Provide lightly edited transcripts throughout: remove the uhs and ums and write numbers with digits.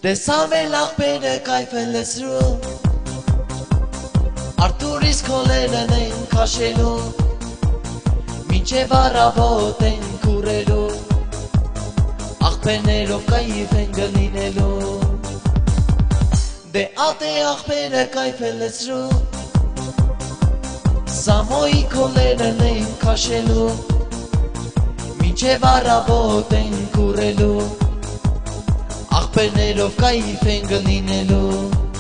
Տեսավ էլ աղբերը կայֆել լսրու Արտուրիս քոլերն են քաշելու Մինչև առավոտ են կուրելու Աղբերներով կայֆ են գլինելու Դե ատե աղբերը կայֆել լսրու Սամոյի քոլերն են քաշելու Մինչև առավոտ են կուրելու Աղբերներով կայֆ են գլինելու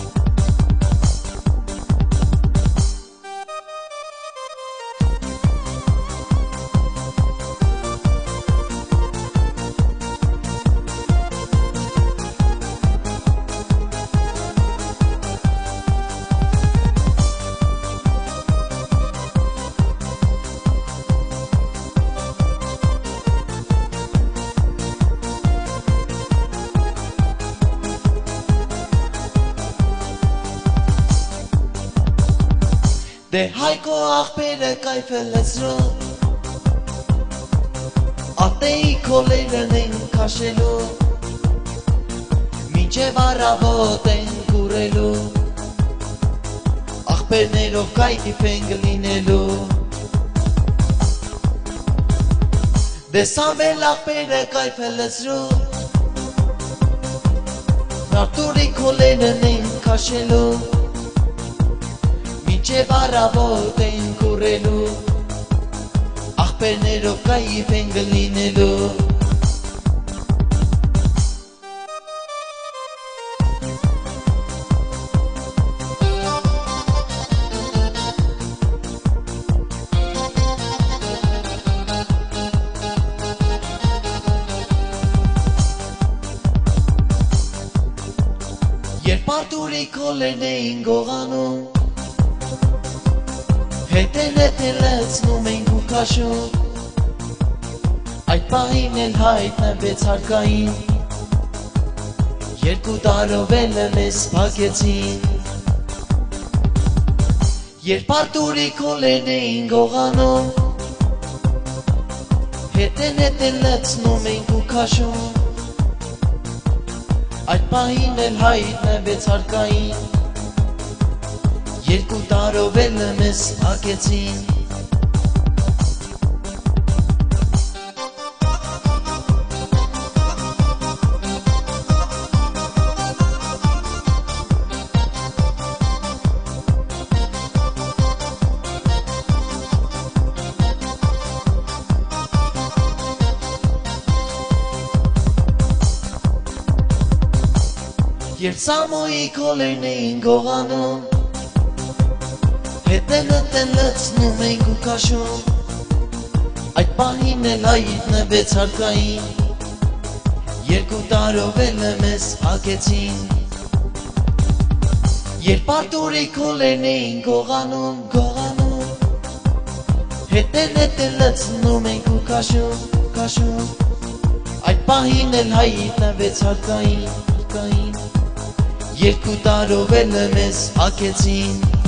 Դե հայկո աղբերը կայֆել լսրու Ատեի քոլերն են քաշելու Մինչև առավոտ են կուրելու Աղբերներով կայֆ են գլինելու Դեսավ էլ աղբերը կայֆել լսրու Արտուրի քոլերն են քաշելու Մինչև առավոտ են կուրելու Աղբերներով կայֆ են գլինելու Երբ Արտուրի քոլերն էին գողանում Հետեն լեցնում ենք ու քաշում Այդ պահին էլ հայտնվեց հարկային Երկու տարով էլ մեզ փակեցին Երբ Արտուրի քոլերն էին գողանում Հետեն լեցնում ենք ու քաշում Այդ պահին էլ հայտնվեց հարկային Երկու տարով էլ մեզ փակեցին Երբ Սամոյի քոլերն էին գողանում Հետեն լցնում ենք ու քաշում Այդ պահին էլ հայտնվեց հարկային Երկու տարով էլ մեզ փակեցին Երբ Արտուրի քոլերն էին գողանում Հետեն լցնում ենք ու քաշում Այդ պահին էլ հայտնվեց հարկային Երկու տարով էլ մեզ փակեցին